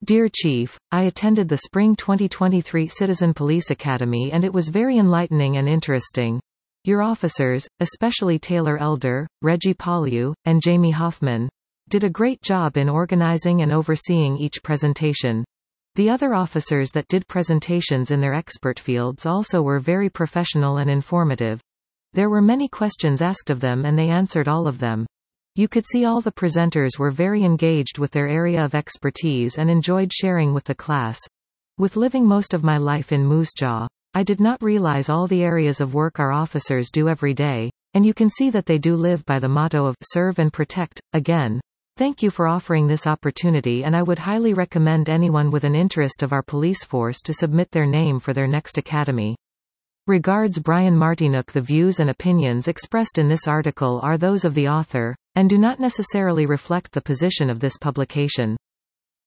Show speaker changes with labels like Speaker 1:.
Speaker 1: Dear Chief, I attended the Spring 2023 Citizen Police Academy and it was very enlightening and interesting. Your officers, especially Taylor Elder, Reggie Pauliu, and Jamie Hoffman, did a great job in organizing and overseeing each presentation. The other officers that did presentations in their expert fields also were very professional and informative. There were many questions asked of them and they answered all of them. You could see all the presenters were very engaged with their area of expertise and enjoyed sharing with the class. With living most of my life in Moose Jaw, I did not realize all the areas of work our officers do every day, and you can see that they do live by the motto of serve and protect. Again, thank you for offering this opportunity, and I would highly recommend anyone with an interest of our police force to submit their name for their next academy. Regards, Brian Martinook. The views and opinions expressed in this article are those of the author, and do not necessarily reflect the position of this publication.